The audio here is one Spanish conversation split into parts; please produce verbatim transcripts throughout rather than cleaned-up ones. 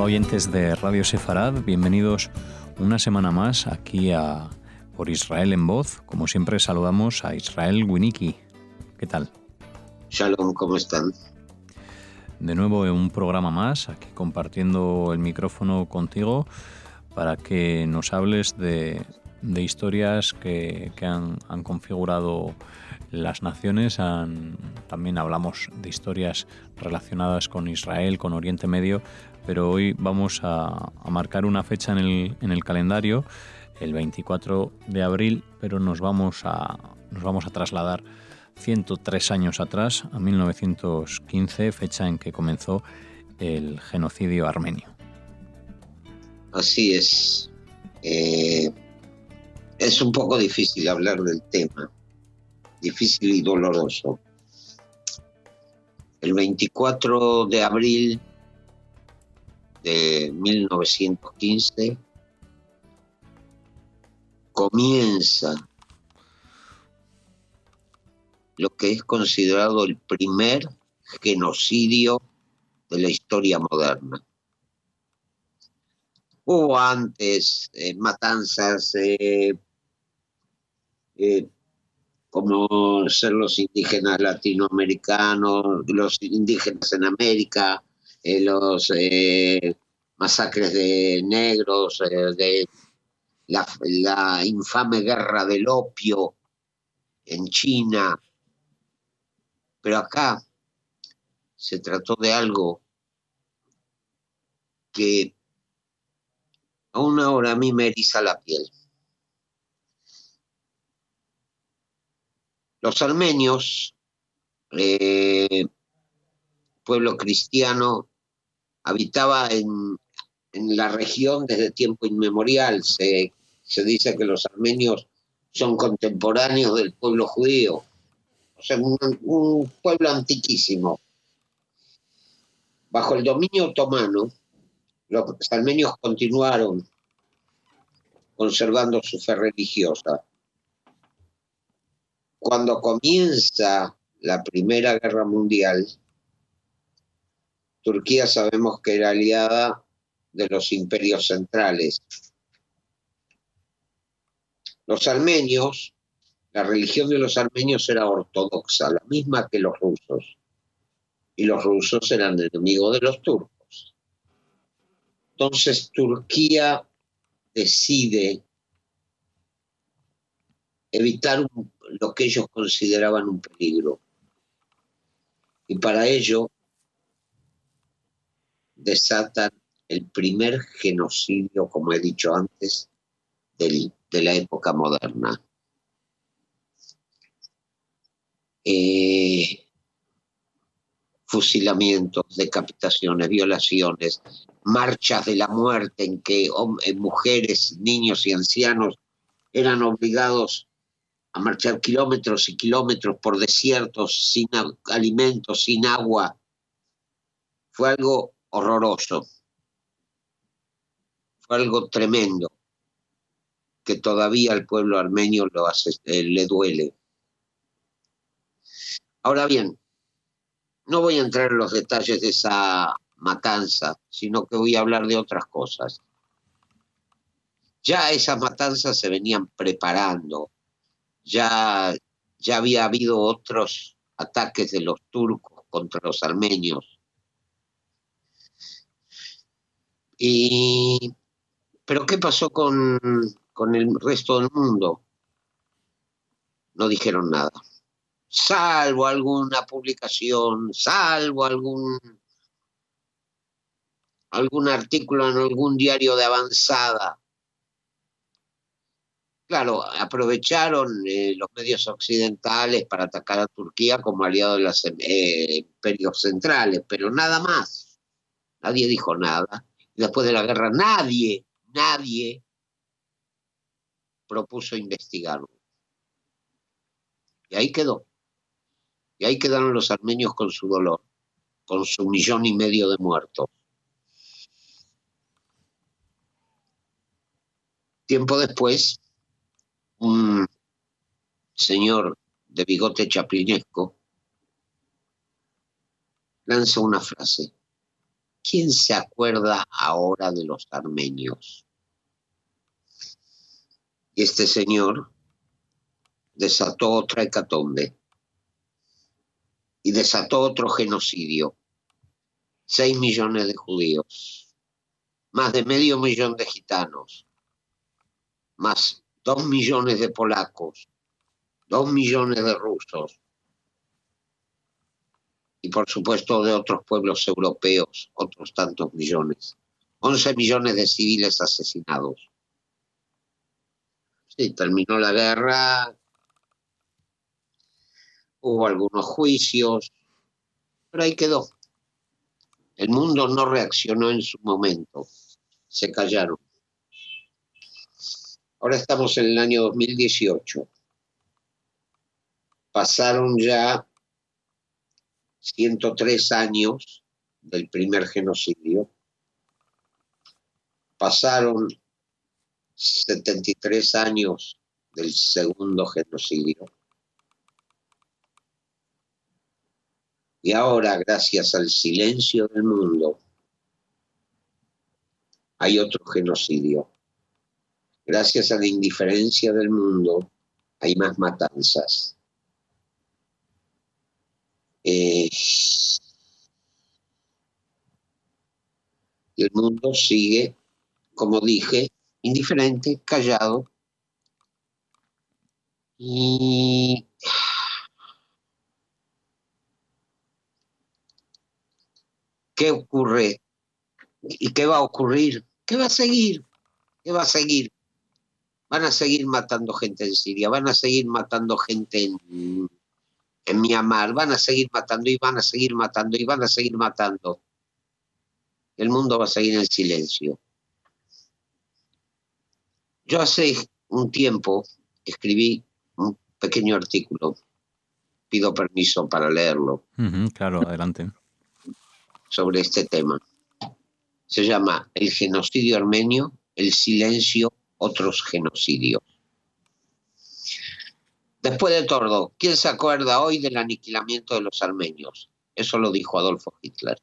oyentes de Radio Sefarad, bienvenidos una semana más aquí a Por Israel en Voz. Como siempre saludamos a Israel Winnicki. ¿Qué tal? Shalom, ¿cómo están? De nuevo en un programa más, aquí compartiendo el micrófono contigo para que nos hables de, de historias que, que han, han configurado las naciones. Han, también hablamos de historias relacionadas con Israel, con Oriente Medio, pero hoy vamos a, a marcar una fecha en el, en el calendario, el veinticuatro de abril, pero nos vamos a, nos vamos a trasladar ciento tres años atrás, a mil novecientos quince, fecha en que comenzó el genocidio armenio. Así es. Eh, es un poco difícil hablar del tema, difícil y doloroso. El veinticuatro de abril de mil novecientos quince comienza lo que es considerado el primer genocidio de la historia moderna. Hubo antes eh, matanzas eh, eh, como ser los indígenas latinoamericanos, los indígenas en América, eh, los eh, masacres de negros, eh, de la, la infame guerra del opio en China. Pero acá se trató de algo que aún ahora a mí me eriza la piel. Los armenios, eh, pueblo cristiano, habitaba en, en la región desde tiempo inmemorial. Se, se dice que los armenios son contemporáneos del pueblo judío. O sea, un, un pueblo antiquísimo. Bajo el dominio otomano, los armenios continuaron conservando su fe religiosa. Cuando comienza la Primera Guerra Mundial, Turquía sabemos que era aliada de los imperios centrales. Los armenios, la religión de los armenios era ortodoxa, la misma que los rusos. Y los rusos eran enemigos de los turcos. Entonces Turquía decide evitar un, lo que ellos consideraban un peligro. Y para ello desatan el primer genocidio, como he dicho antes, del, de la época moderna. Eh, fusilamientos, decapitaciones, violaciones, marchas de la muerte en que hombres, mujeres, niños y ancianos eran obligados a marchar kilómetros y kilómetros por desiertos, sin alimentos, sin agua. Fue algo horroroso. Fue algo tremendo, que todavía al pueblo armenio lo hace, eh, le duele. Ahora bien, no voy a entrar en los detalles de esa matanza, sino que voy a hablar de otras cosas. Ya esas matanzas se venían preparando. Ya, ya había habido otros ataques de los turcos contra los armenios. Y, pero ¿qué pasó con, con el resto del mundo? No dijeron nada. Salvo alguna publicación, salvo algún, algún artículo en algún diario de avanzada. Claro, aprovecharon eh, los medios occidentales para atacar a Turquía como aliado de los eh, imperios centrales, pero nada más. Nadie dijo nada. Después de la guerra, nadie, nadie propuso investigarlo. Y ahí quedó. Y ahí quedaron los armenios con su dolor, con su millón y medio de muertos. Tiempo después, un señor de bigote chaplinesco lanza una frase. ¿Quién se acuerda ahora de los armenios? Y este señor desató otra hecatombe y desató otro genocidio. Seis millones de judíos, más de medio millón de gitanos, más dos millones de polacos, dos millones de rusos y por supuesto de otros pueblos europeos, otros tantos millones. once millones de civiles asesinados. Sí, terminó la guerra, hubo algunos juicios, pero ahí quedó. El mundo no reaccionó en su momento, se callaron. Ahora estamos en el año dos mil dieciocho. Pasaron ya ciento tres años del primer genocidio. Pasaron setenta y tres años del segundo genocidio. Y ahora, gracias al silencio del mundo, hay otro genocidio. Gracias a la indiferencia del mundo, hay más matanzas. Eh, y el mundo sigue, como dije, indiferente, callado. Y ¿qué ocurre? ¿Y qué va a ocurrir? ¿Qué va a seguir? ¿Qué va a seguir? Van a seguir matando gente en Siria, van a seguir matando gente en, en Myanmar, van a seguir matando y van a seguir matando y van a seguir matando. El mundo va a seguir en silencio. Yo hace un tiempo escribí un pequeño artículo, pido permiso para leerlo. Uh-huh, claro, adelante. Sobre este tema. Se llama El genocidio armenio, el silencio, otros genocidios. Después de todo, ¿quién se acuerda hoy del aniquilamiento de los armenios? Eso lo dijo Adolfo Hitler.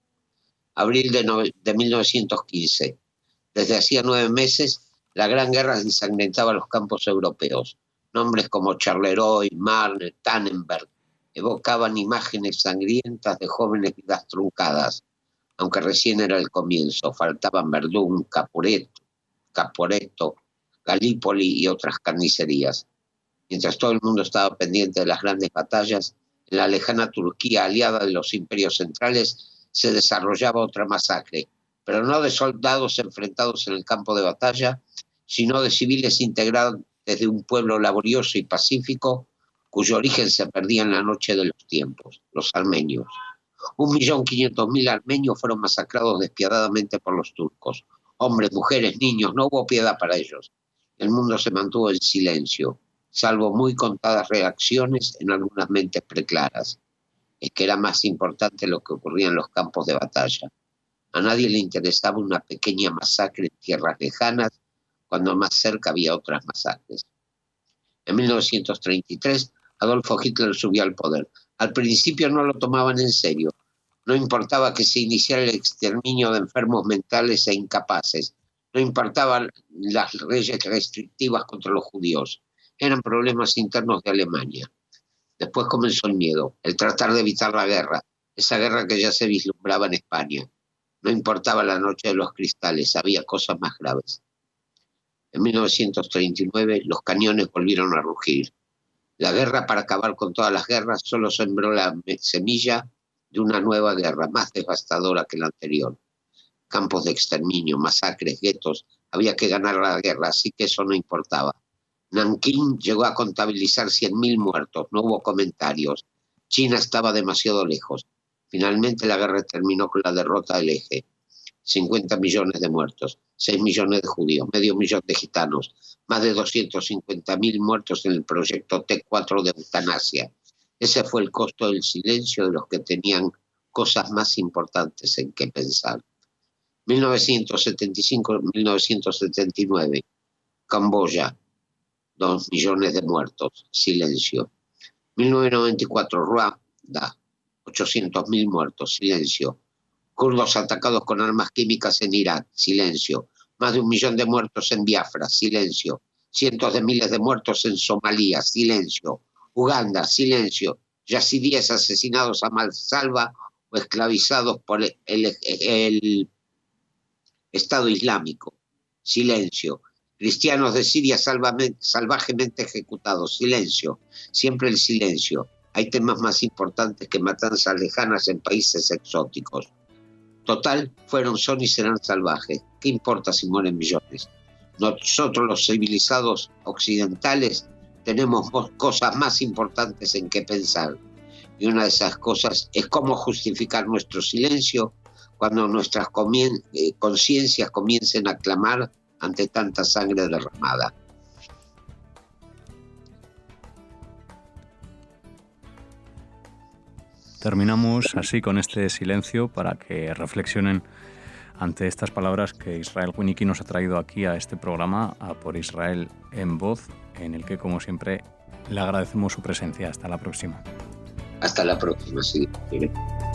Abril de, no, de mil novecientos quince. Desde hacía nueve meses, la Gran Guerra ensangrentaba los campos europeos. Nombres como Charleroi, Marne, Tannenberg evocaban imágenes sangrientas de jóvenes vidas truncadas, aunque recién era el comienzo. Faltaban Verdún, Caporetto, Caporetto, Galípoli y otras carnicerías. Mientras todo el mundo estaba pendiente de las grandes batallas, en la lejana Turquía, aliada de los imperios centrales, se desarrollaba otra masacre, pero no de soldados enfrentados en el campo de batalla, sino de civiles integrados desde un pueblo laborioso y pacífico, cuyo origen se perdía en la noche de los tiempos, los armenios. Un millón quinientos mil armenios fueron masacrados despiadadamente por los turcos. Hombres, mujeres, niños, no hubo piedad para ellos. El mundo se mantuvo en silencio, salvo muy contadas reacciones en algunas mentes preclaras. Es que era más importante lo que ocurría en los campos de batalla. A nadie le interesaba una pequeña masacre en tierras lejanas, cuando más cerca había otras masacres. En mil novecientos treinta y tres, Adolfo Hitler subió al poder. Al principio no lo tomaban en serio. No importaba que se iniciara el exterminio de enfermos mentales e incapaces. No importaban las leyes restrictivas contra los judíos. Eran problemas internos de Alemania. Después comenzó el miedo, el tratar de evitar la guerra, esa guerra que ya se vislumbraba en España. No importaba la noche de los cristales, había cosas más graves. En mil novecientos treinta y nueve los cañones volvieron a rugir. La guerra para acabar con todas las guerras solo sembró la semilla de una nueva guerra, más devastadora que la anterior. Campos de exterminio, masacres, guetos, había que ganar la guerra, así que eso no importaba. Nankín llegó a contabilizar cien mil muertos, no hubo comentarios. China estaba demasiado lejos. Finalmente la guerra terminó con la derrota del eje. cincuenta millones de muertos, seis millones de judíos, medio millón de gitanos, más de doscientos cincuenta mil muertos en el proyecto T cuatro de eutanasia. Ese fue el costo del silencio de los que tenían cosas más importantes en que pensar. mil novecientos setenta y cinco a mil novecientos setenta y nueve, Camboya, dos millones de muertos, silencio. mil novecientos noventa y cuatro, Ruanda, ochocientos mil muertos, silencio. Kurdos atacados con armas químicas en Irak, silencio. Más de un millón de muertos en Biafra, silencio. Cientos de miles de muertos en Somalia, silencio. Uganda, silencio. Yazidíes asesinados a mansalva o esclavizados por el, el, el Estado Islámico, silencio. Cristianos de Siria salvajemente ejecutados, silencio. Siempre el silencio. Hay temas más importantes que matanzas lejanas en países exóticos. Total, fueron, son y serán salvajes. ¿Qué importa si mueren millones? Nosotros los civilizados occidentales tenemos cosas más importantes en que pensar. Y una de esas cosas es cómo justificar nuestro silencio cuando nuestras comien- eh, conciencias comiencen a clamar ante tanta sangre derramada. Terminamos así con este silencio para que reflexionen ante estas palabras que Israel Winicky nos ha traído aquí a este programa, a Por Israel en Voz, en el que, como siempre, le agradecemos su presencia. Hasta la próxima. Hasta la próxima, sí. Mire.